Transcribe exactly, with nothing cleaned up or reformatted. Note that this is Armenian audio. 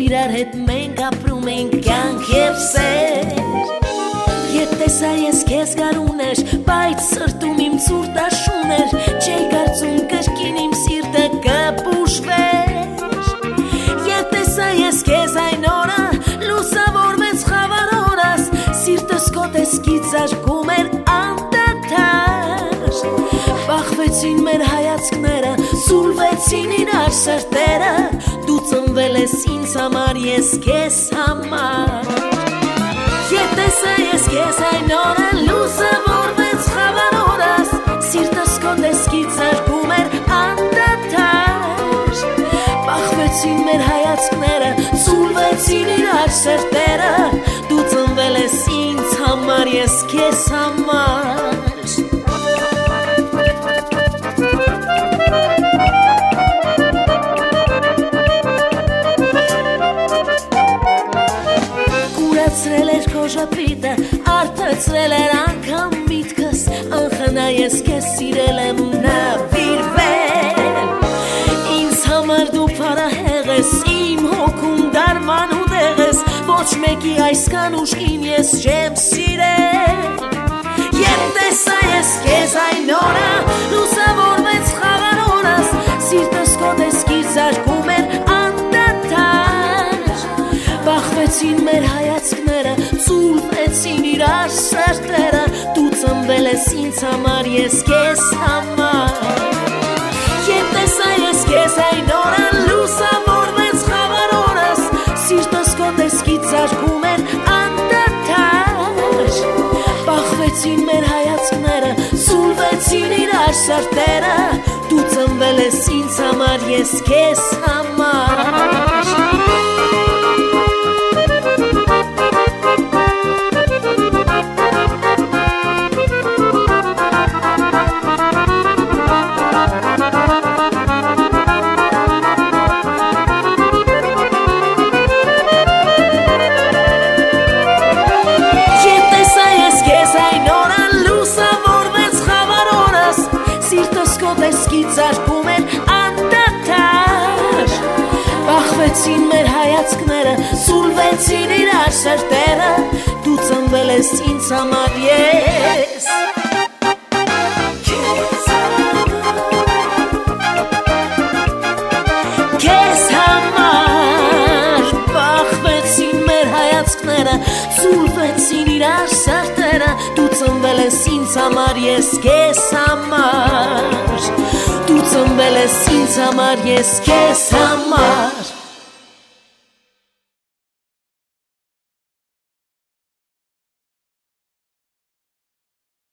իրար հետ մենք ապրում ենք կյանք և սեր Ետ տեսա ես քեզ գարուներ բայց սրտում իմ ցուրտաշուներ Չէի կարծում կրկին իմ սիրտը կպուշվեր Ետ տեսա ես քեզ այն օրը լուսավորվեց խավար օրս Սիրտս քո տեսքից զարկում էր անդադար Բախվեցին մեր հայացքները Սուլվեցին իրար սրտերը Դու ծնվել ես ինձ համար, ես քեզ համար Ետ տեսա ես քեզ այն օրը լուսավորվեց խավար օրս Սիրտս քո տեսքից զարկում էր անդադար Բախվեցին մեր հայացքները Սուլվեցին իրար սրտերը Դու ծնվել ես ինձ համար, ես քեզ համար Կուրացրել էր քո ժպիտը, արդացրել էր անգամ միտքս Անխնա ես քեզ սիրել եմ նվիրվել Ինձ համար դու փարահեղ ես, իմ հոգում դարման ու դեղ ես Ոչ մեկի այսքան ուժգին ես չեմ սիրել Ետ տեսա ես քեզ այն օրը, լուսավորվեց խավար օրս Սիրտս քո տեսքից զարկում էր անդադար Բախվեցին մեր հայացքները, ցուլվեցին իրար սրտերը Դու ծնվել ես ինձ համար, ես քեզ համար Ետ տեսա ես քեզ այն օրը, լուսավորվեց խավար օրս Սիրտս քո տեսքից զարկում էր անդադար Բախվեցին մեր հայացքները, ցուլվեցին իրար սրտերը Դու ծնվել ես ինձ համար, ես քեզ համար Զարկում են անդադար Բախվեցին մեր հայացքները Սուլվեցին իրար սրտերը Դու ծնվել ես ինձ համար ես Քեզ համար Բախվեցին մեր հայացքները Սուլվեցին իրար սրտերը Դու ծնվել ես ինձ համար ես քեզ համար Դու ծնվել ես ինձ համար, ես քեզ համար